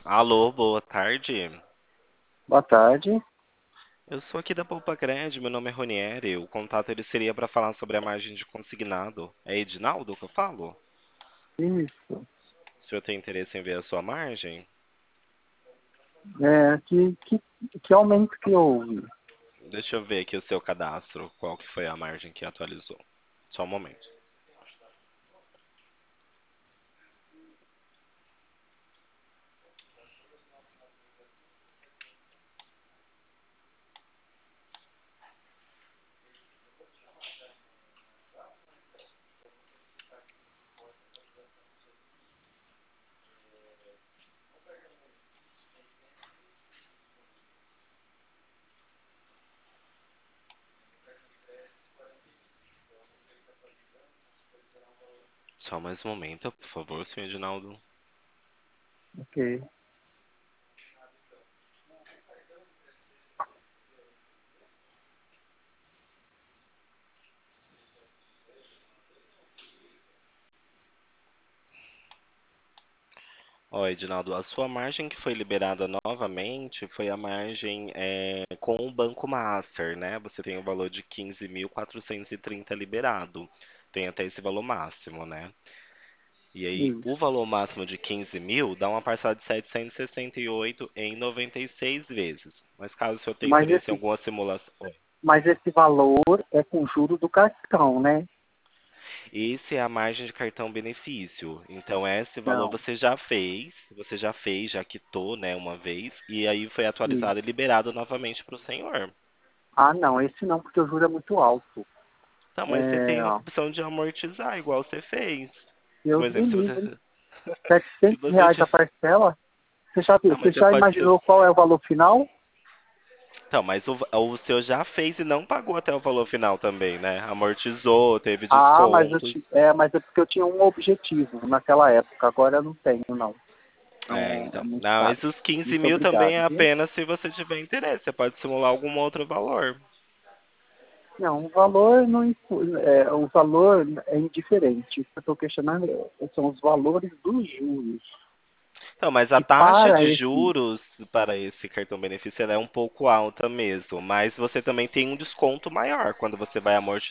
Alô, boa tarde. Boa tarde. Eu sou aqui da Poupa Crédito, meu nome é Ronieri. O contato ele seria para falar sobre a margem de consignado. É Edinaldo que eu falo? Isso. O senhor tem interesse em ver a sua margem? Que aumento que houve? Deixa eu ver aqui o seu cadastro, qual que foi a margem que atualizou. Só um momento. Só mais um momento, por favor, senhor Edinaldo. Ok. Ó, Edinaldo, a sua margem que foi liberada novamente foi a margem com o Banco Master, né? Você tem o valor de 15.430 liberado. Tem até esse valor máximo, né? E aí, o Isso. valor máximo de 15 mil dá uma parcela de 768 em 96 vezes. Mas caso o senhor tenha Mas interesse em esse, alguma simulação. Oi. mas esse valor é com juro do cartão, né? Esse é a margem de cartão benefício. Então, esse valor Não. você já fez, já quitou, né, uma vez, e aí foi atualizado e Isso. liberado novamente para o senhor. Ah, não. Esse não, porque o juro é muito alto. Tá, mas você É, tem a ó, opção de amortizar, igual você fez. Um Deus me exemplo, livre. se 700 você reais a te... parcela? Não, Você mas você já pode ser. imaginou qual é o valor final? Então, mas o senhor já fez e não pagou até o valor final também, né? Amortizou, teve Ah, descontos. mas é porque eu tinha um objetivo naquela época. Agora eu não tenho, não. É, Não, é então. muito Não, caro. mas os 15 Muito mil também obrigado, é viu? apenas se você tiver interesse. Você pode simular algum outro valor. Não, o valor não o valor é indiferente. O que eu estou questionando são os valores dos juros. Então, mas a Que taxa para de esse. juros para esse cartão benefício ela é um pouco alta mesmo. Mas você também tem um desconto maior quando você vai amortizar.